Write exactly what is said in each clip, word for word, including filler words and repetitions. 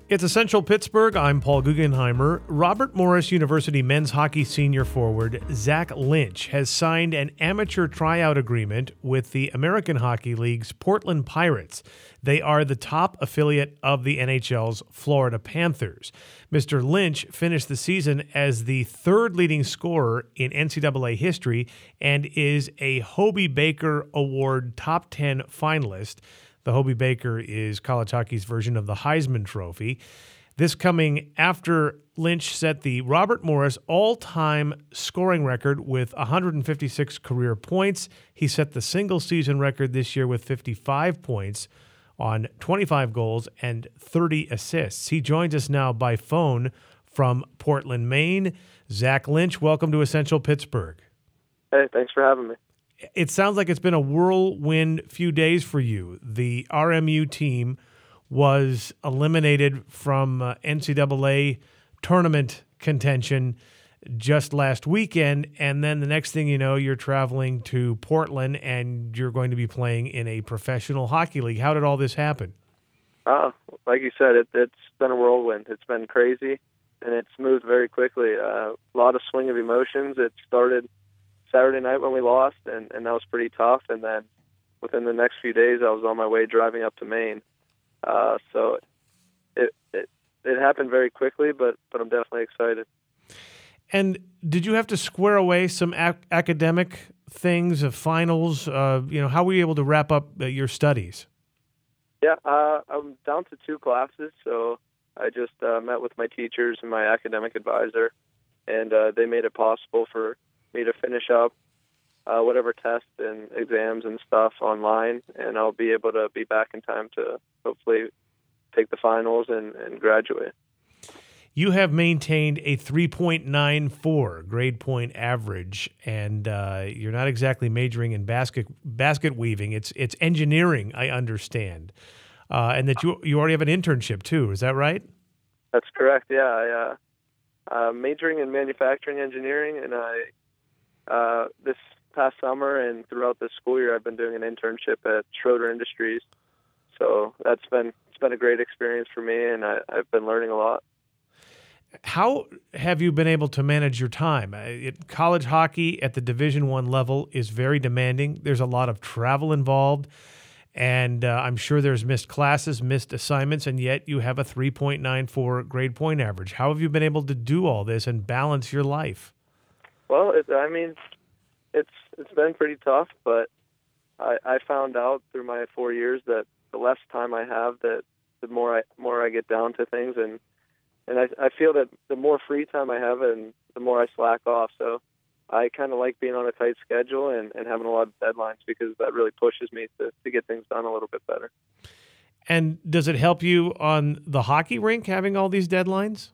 It's Essential Pittsburgh. I'm Paul Guggenheimer. Robert Morris University men's hockey senior forward Zach Lynch has signed an amateur tryout agreement with the American Hockey League's Portland Pirates. They are the top affiliate of the N H L's Florida Panthers. Mister Lynch finished the season as the third leading scorer in N C double A history and is a Hobey Baker Award top ten finalist. The Hobey Baker is college hockey's version of the Heisman Trophy. This coming after Lynch set the Robert Morris all-time scoring record with one hundred fifty-six career points. He set the single-season record this year with fifty-five points on twenty-five goals and thirty assists. He joins us now by phone from Portland, Maine. Zach Lynch, welcome to Essential Pittsburgh. Hey, thanks for having me. It sounds like it's been a whirlwind few days for you. The R M U team was eliminated from uh, N C double A tournament contention just last weekend, and then the next thing you know, you're traveling to Portland and you're going to be playing in a professional hockey league. How did all this happen? Uh, like you said, it, it's been a whirlwind. It's been crazy, and it's moved very quickly. Uh, a lot of swing of emotions. It started Saturday night when we lost, and, and that was pretty tough. And then within the next few days, I was on my way driving up to Maine. Uh, so it, it it happened very quickly, but but I'm definitely excited. And did you have to square away some ac- academic things, uh, finals? Uh, you know, how were you able to wrap up uh, your studies? Yeah, uh, I'm down to two classes, so I just uh, met with my teachers and my academic advisor, and uh, they made it possible for me to finish up uh, whatever tests and exams and stuff online, and I'll be able to be back in time to hopefully take the finals and, and graduate. You have maintained a three point nine four grade point average, and uh, you're not exactly majoring in basket basket weaving. It's it's engineering, I understand, uh, and that you you already have an internship too. Is that right? That's correct. Yeah, I uh, uh, majoring in manufacturing engineering, and I uh, this past summer and throughout the school year, I've been doing an internship at Schroeder Industries. So that's been it's been a great experience for me, and I, I've been learning a lot. How have you been able to manage your time? It, college hockey at the Division One level is very demanding. There's a lot of travel involved, and uh, I'm sure there's missed classes, missed assignments, and yet you have a three point nine four grade point average. How have you been able to do all this and balance your life? Well, it, I mean, it's it's been pretty tough, but I, I found out through my four years that the less time I have, that the more I more I get down to things, and and I, I feel that the more free time I have, and the more I slack off. So I kind of like being on a tight schedule and, and having a lot of deadlines, because that really pushes me to, to get things done a little bit better. And does it help you on the hockey rink having all these deadlines?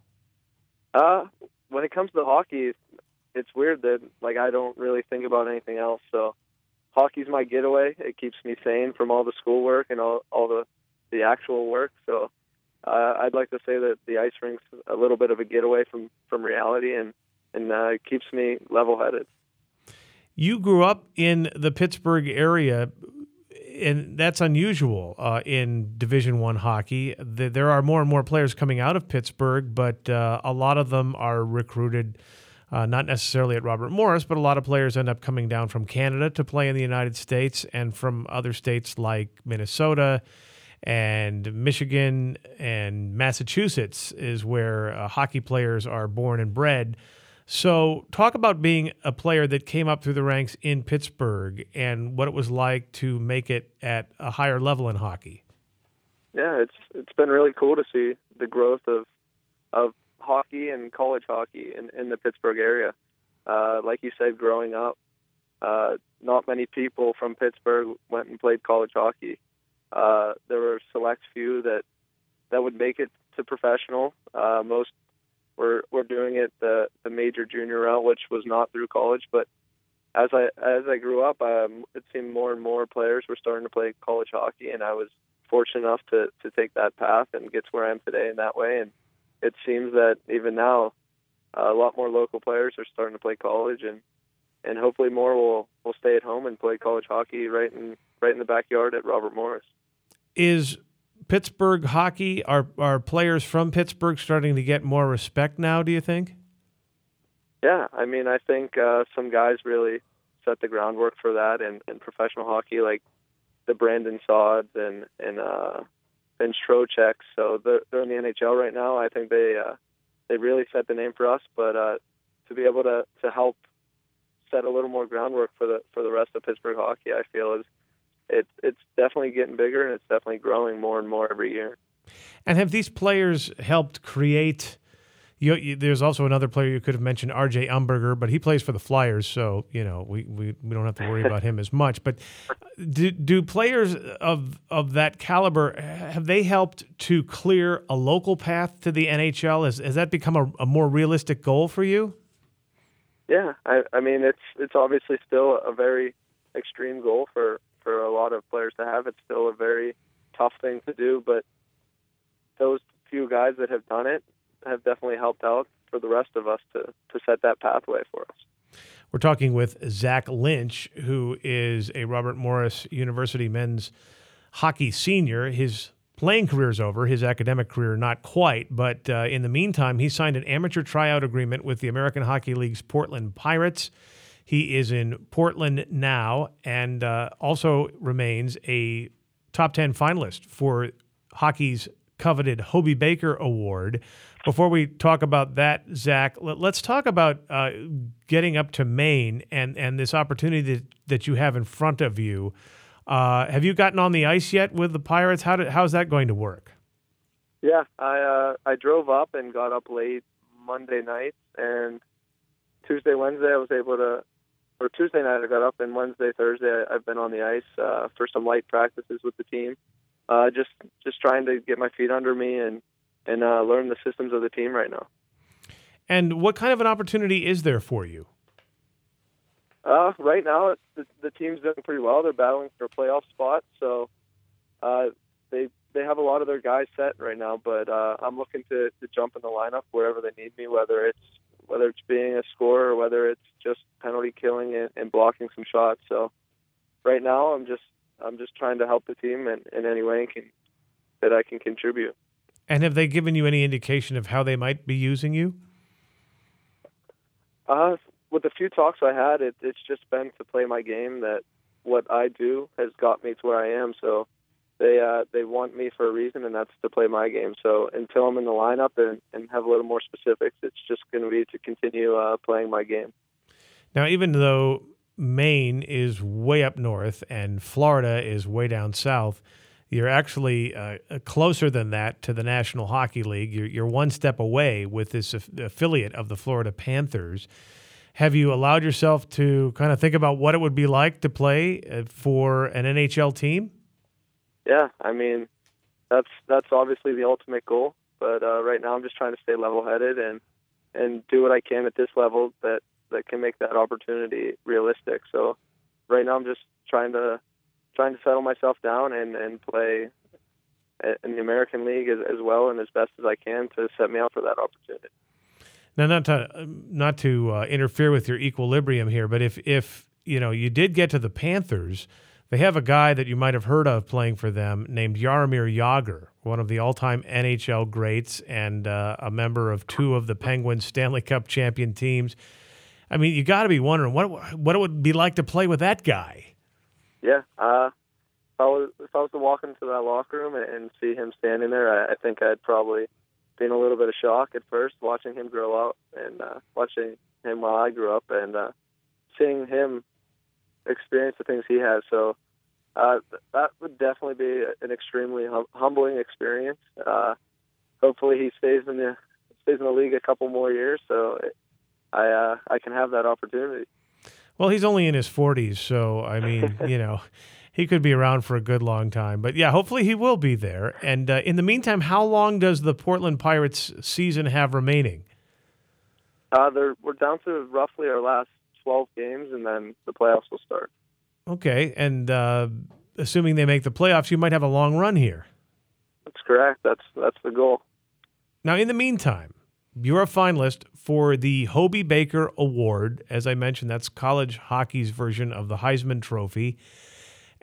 Uh, when it comes to hockey, it's weird that like I don't really think about anything else. So hockey's my getaway. It keeps me sane from all the schoolwork and all, all the, the actual work. So uh, I'd like to say that the ice rink's a little bit of a getaway from, from reality, and, and uh, it keeps me level-headed. You grew up in the Pittsburgh area, and that's unusual uh, in Division One hockey. The, there are more and more players coming out of Pittsburgh, but uh, a lot of them are recruited Uh, not necessarily at Robert Morris, but a lot of players end up coming down from Canada to play in the United States, and from other states like Minnesota and Michigan and Massachusetts is where uh, hockey players are born and bred. So talk about being a player that came up through the ranks in Pittsburgh and what it was like to make it at a higher level in hockey. Yeah, it's it's been really cool to see the growth of of hockey and college hockey in, in the Pittsburgh area. Uh, like you said, growing up, uh, not many people from Pittsburgh went and played college hockey. Uh, there were a select few that, that would make it to professional. Uh, most were, were doing it the, the major junior route, which was not through college. But as I as I grew up, um, it seemed more and more players were starting to play college hockey, and I was fortunate enough to, to take that path and get to where I am today in that way. And it seems that even now, uh, a lot more local players are starting to play college, and, and hopefully more will, will stay at home and play college hockey right in right in the backyard at Robert Morris. Is Pittsburgh hockey? Are are players from Pittsburgh starting to get more respect now, do you think? Yeah, I mean, I think uh, some guys really set the groundwork for that in, in professional hockey, like the Brandon Sawds and and uh, and Trocheck. So they're, they're in the N H L right now. I think they uh, they really set the name for us. But uh, to be able to, to help set a little more groundwork for the for the rest of Pittsburgh hockey, I feel is it it's definitely getting bigger, and it's definitely growing more and more every year. And have these players helped create? You, you, there's also another player you could have mentioned, R J Umberger, but he plays for the Flyers, so you know we, we, we don't have to worry about him as much. But do, do players of of that caliber, have they helped to clear a local path to the N H L? Has, has that become a, a more realistic goal for you? Yeah, I, I mean it's it's obviously still a very extreme goal for, for a lot of players to have. It's still a very tough thing to do, but those few guys that have done it have definitely helped out for the rest of us to, to set that pathway for us. We're talking with Zach Lynch, who is a Robert Morris University men's hockey senior. His playing career is over, his academic career not quite, but uh, in the meantime, he signed an amateur tryout agreement with the American Hockey League's Portland Pirates. He is in Portland now and uh, also remains a top ten finalist for hockey's coveted Hobey Baker Award. Before we talk about that, Zach, let's talk about uh, getting up to Maine and, and this opportunity that, that you have in front of you. Uh, have you gotten on the ice yet with the Pirates? How did, how's that going to work? Yeah, I uh, I drove up and got up late Monday night, and Tuesday, Wednesday I was able to, or Tuesday night I got up, and Wednesday, Thursday I've been on the ice uh, for some light practices with the team. Uh, just just trying to get my feet under me and and uh, learn the systems of the team right now. And what kind of an opportunity is there for you? Uh, right now, the, the team's doing pretty well. They're battling for a playoff spot, so uh, they they have a lot of their guys set right now. But uh, I'm looking to, to jump in the lineup wherever they need me, whether it's whether it's being a scorer or whether it's just penalty killing and, and blocking some shots. So right now, I'm just I'm just trying to help the team in, in any way can, that I can contribute. And have they given you any indication of how they might be using you? Uh, with the few talks I had, it, it's just been to play my game. That what I do has got me to where I am. So they uh, they want me for a reason, and that's to play my game. So until I'm in the lineup and, and have a little more specifics, it's just going to be to continue uh, playing my game. Now, even though Maine is way up north and Florida is way down south, you're actually uh, closer than that to the National Hockey League. You're, you're one step away with this aff- affiliate of the Florida Panthers. Have you allowed yourself to kind of think about what it would be like to play uh, for an N H L team? Yeah, I mean, that's that's obviously the ultimate goal. But uh, right now I'm just trying to stay level-headed and, and do what I can at this level that, that can make that opportunity realistic. So right now I'm just trying to trying to settle myself down and, and play in the American League as, as well and as best as I can to set me up for that opportunity. Now, not to not to uh, interfere with your equilibrium here, but if if you know you did get to the Panthers, they have a guy that you might have heard of playing for them named Jaromir Jagr, one of the all-time N H L greats and uh, a member of two of the Penguins' Stanley Cup champion teams. I mean, you got to be wondering what what it would be like to play with that guy. Yeah, uh, if I was if I was to walk into that locker room and, and see him standing there, I, I think I'd probably be in a little bit of shock at first, watching him grow up and uh, watching him while I grew up and uh, seeing him experience the things he has. So uh, that would definitely be an extremely hum- humbling experience. Uh, hopefully, he stays in the stays in the league a couple more years, so I uh, I can have that opportunity. Well, he's only in his forties, so, I mean, you know, he could be around for a good long time. But, yeah, hopefully he will be there. And uh, in the meantime, how long does the Portland Pirates season have remaining? Uh, we're down to roughly our last twelve games, and then the playoffs will start. Okay, and uh, assuming they make the playoffs, you might have a long run here. That's correct. That's, that's the goal. Now, in the meantime, you're a finalist for the Hobey Baker Award. As I mentioned, that's college hockey's version of the Heisman Trophy.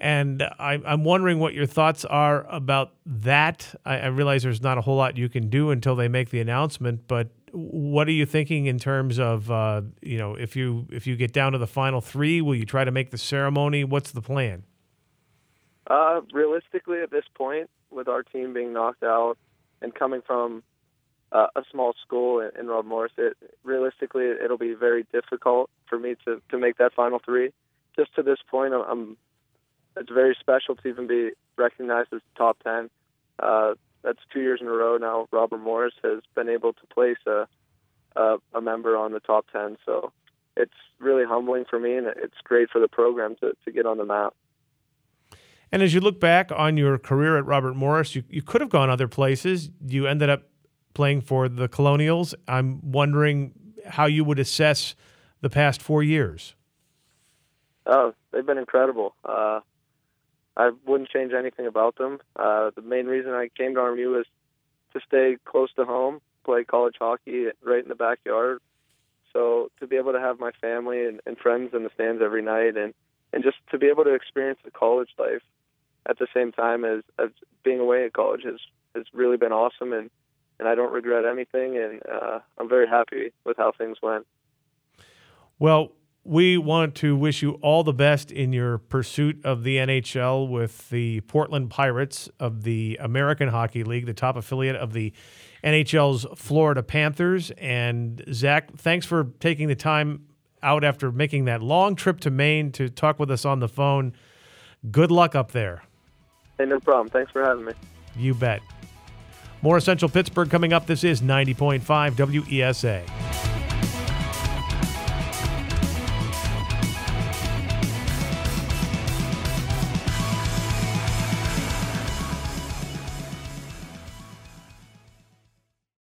And I, I'm wondering what your thoughts are about that. I, I realize there's not a whole lot you can do until they make the announcement, but what are you thinking in terms of, uh, you know, if you if you get down to the final three, will you try to make the ceremony? What's the plan? Uh, realistically, at this point, with our team being knocked out and coming from uh, a small school in, in Rob Morris, it, realistically, it'll be very difficult for me to, to make that final three. Just to this point, I'm, I'm it's very special to even be recognized as top ten. Uh, that's two years in a row now. Robert Morris has been able to place a, a a member on the top ten. So it's really humbling for me, and it's great for the program to, to get on the map. And as you look back on your career at Robert Morris, you, you could have gone other places. You ended up playing for the Colonials. I'm wondering how you would assess the past four years. Oh, they've been incredible. Uh, I wouldn't change anything about them. Uh, the main reason I came to R M U was to stay close to home, play college hockey right in the backyard. So to be able to have my family and, and friends in the stands every night, and, and just to be able to experience the college life at the same time as, as being away at college has, has really been awesome, and, and I don't regret anything, and uh, I'm very happy with how things went. Well, we want to wish you all the best in your pursuit of the N H L with the Portland Pirates of the American Hockey League, the top affiliate of the N H L's Florida Panthers. And Zach, thanks for taking the time out after making that long trip to Maine to talk with us on the phone. Good luck up there. Hey, no problem. Thanks for having me. You bet. More Essential Pittsburgh coming up. This is ninety point five W E S A.